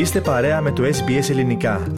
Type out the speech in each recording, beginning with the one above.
Είστε παρέα με το SBS Ελληνικά.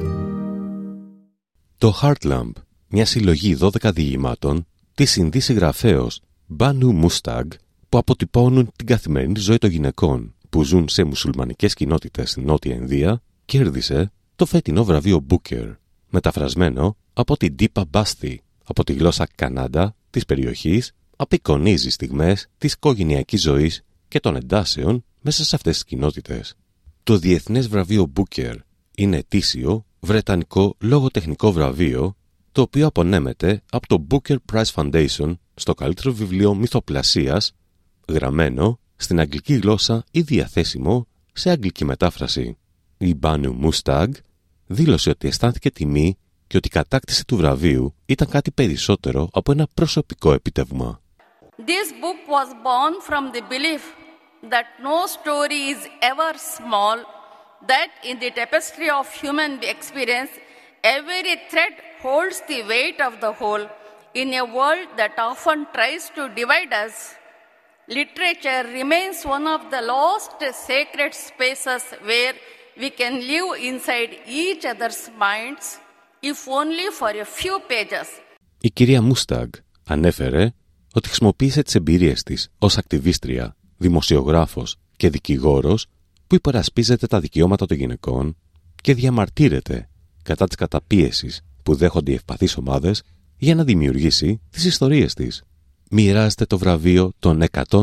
Το Heartlamp, μια συλλογή 12 διηγημάτων της Ινδής συγγραφέως Μπάνου Μούσταγκ, που αποτυπώνουν την καθημερινή ζωή των γυναικών που ζουν σε μουσουλμανικές κοινότητες στην Νότια Ινδία, κέρδισε το φετινό βραβείο Booker, μεταφρασμένο από την Deepa Basti, από τη γλώσσα Kannada της περιοχής, απεικονίζει στιγμές της οικογενειακής ζωής και των εντάσεων μέσα σε αυτές τις κοινότητες. Το Διεθνές Βραβείο Booker είναι ετήσιο βρετανικό λογοτεχνικό βραβείο, το οποίο απονέμεται από το Booker Prize Foundation στο καλύτερο βιβλίο μυθοπλασίας, γραμμένο στην αγγλική γλώσσα ή διαθέσιμο σε αγγλική μετάφραση. Η Banu Mustag δήλωσε ότι αισθάνθηκε τιμή και ότι η κατάκτηση του βραβείου ήταν κάτι περισσότερο από ένα προσωπικό επίτευγμα. This book was born from the belief that no story is ever small, that in the tapestry of human experience, every thread holds the weight of the whole. In a world that often tries to divide us, literature remains one of the lost sacred spaces where we can live inside each other's minds, if only for a few pages. Η κυρία Μούσταγκ ανέφερε ότι χρησιμοποίησε τις εμπειρίες της ως ακτιβίστρια, δημοσιογράφος και δικηγόρος που υπερασπίζεται τα δικαιώματα των γυναικών και διαμαρτύρεται κατά της καταπίεσης που δέχονται οι ευπαθείς ομάδες για να δημιουργήσει τις ιστορίες της. Μοιράζεται το βραβείο των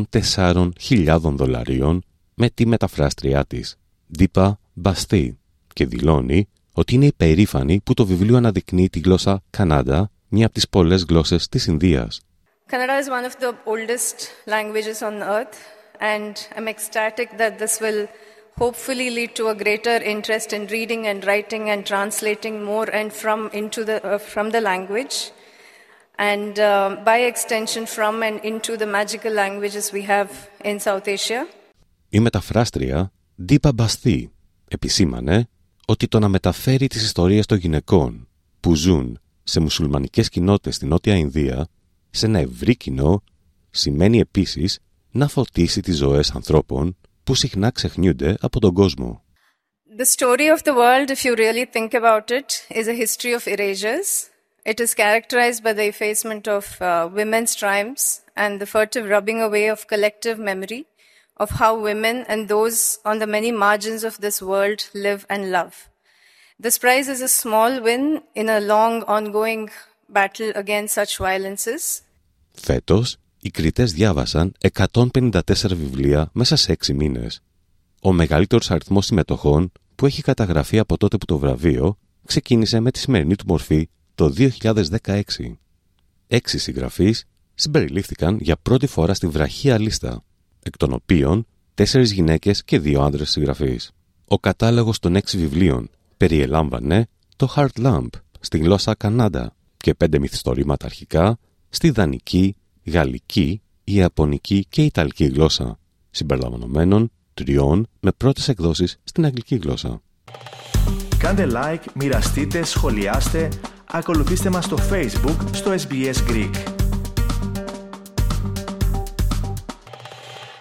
$104,000 με τη μεταφράστριά της, Deepa Basti, και δηλώνει ότι είναι υπερήφανη που το βιβλίο αναδεικνύει τη γλώσσα Kannada, μια από τις πολλές γλώσσες της Ινδίας. Kannada is one of the oldest languages on earth, and I'm ecstatic that this will hopefully lead to a greater interest in reading and writing and translating more and from the language, and by extension from and into the magical languages we have in South Asia. Η μεταφράστρια Deepa Basti επισήμανε ότι το να μεταφέρει τις ιστορίες των γυναικών που ζουν σε μουσουλμανικές κοινότητες στην Νότια Ινδία σε ένα ευρύ κοινό σημαίνει επίσης να φωτίσει τις ζωές ανθρώπων που συχνά ξεχνιούνται από τον κόσμο. The story of the world, if you really think about it, is a history of erasures. It is characterized by the effacement of women's triumphs and the furtive rubbing away of collective memory of how women and those on the many margins of this world live and love. This prize is a small win in a long ongoing battle against such violences. Φέτος, οι κριτές διάβασαν 154 βιβλία μέσα σε 6 μήνες. Ο μεγαλύτερος αριθμός συμμετοχών που έχει καταγραφεί από τότε που το βραβείο ξεκίνησε με τη σημερινή του μορφή το 2016. 6 συγγραφείς συμπεριλήφθηκαν για πρώτη φορά στη βραχία λίστα, εκ των οποίων 4 γυναίκες και 2 άντρες συγγραφείς. Ο κατάλογος των 6 βιβλίων περιελάμβανε το Heartlamp στη γλώσσα Kannada και 5 μυθιστορήματα αρχικά στη δανική, γαλλική, ιαπωνική και ιταλική γλώσσα, συμπεριλαμβανομένων 3 με πρώτες εκδόσεις στην αγγλική γλώσσα. Κάντε like, μοιραστείτε, σχολιάστε, ακολουθήστε μας στο Facebook στο SBS Greek.